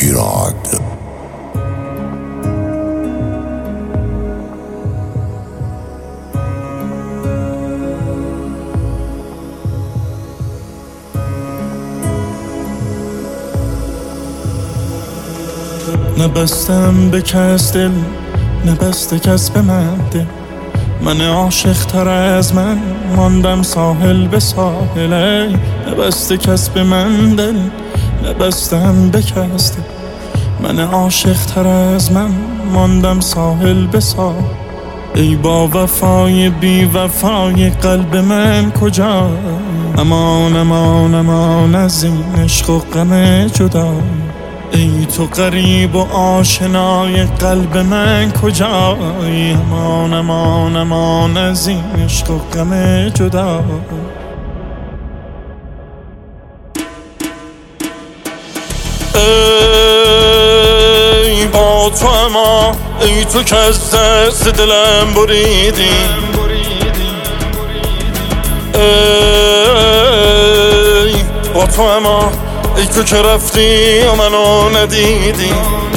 هیراد. نبستم به کس دل، نبسته کس به من دل. من عاشق تر از من ماندم ساحل به ساحل. نبسته کس به من دل، نبستم به کس دل. من عاشق تر از من ماندم ساحل به ساحل. ای با وفای بی وفای قلب من کجا؟ امان امان امان از این عشق و غم جدا. ای تو غریب و آشنای قلب من کجایی؟ امان امان امان از این عشق و غم جدا. ای با تو اما ای تو که از دست دلم بریدی. ای با تو اما ای تو که رفتی و منو ندیدی.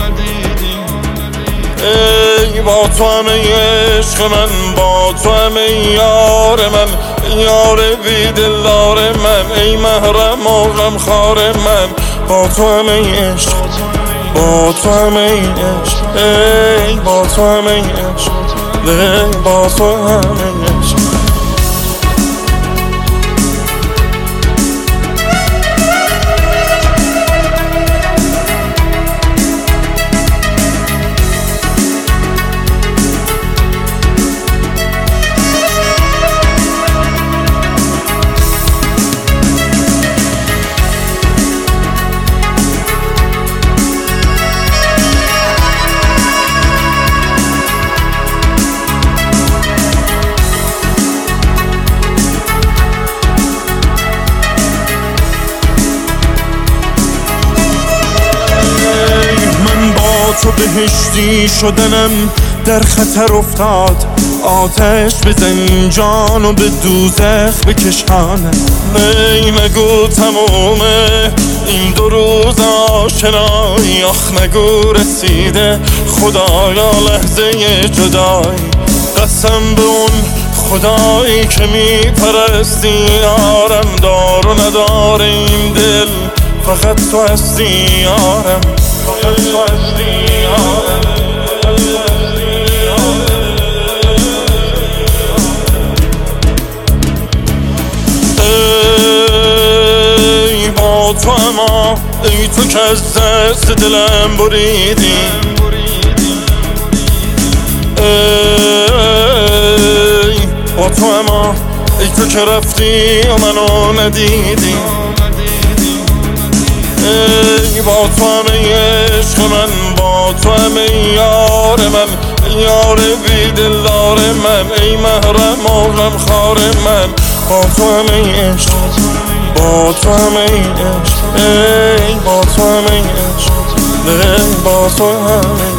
ای با تو همه عشق من، با تو همه یار من، یار بی دلدار من، ای محرم و غمخوار من. با تو همه عشق، با تو همه عشق، ای با تو همه عشق، ای با تو همه عشق. تو بهشتی شدنم در خطر افتاد. آتش بزن جان و به دوزخ بکشانم. ای نگو تمومه این 2 روز آشنایی. آخ نگو رسیده خدایا لحظه جدایی. قسم به اون خدایی که میپرستی یارم. دار و ندار این دل فقط تو هستی یارم، فقط تو هستی یارم. ای با تو اما ای تو که از دست دلم بریدی. ای با تو اما ای تو که رفتی و منو ندیدی. ای با تو همه عشق من، با تو همه یار من، یار بی دلدار من، ای محرم و غمخوار من. با تو همه عشق، با تو همه عشق، ای با تو همه عشق، ای با تو همه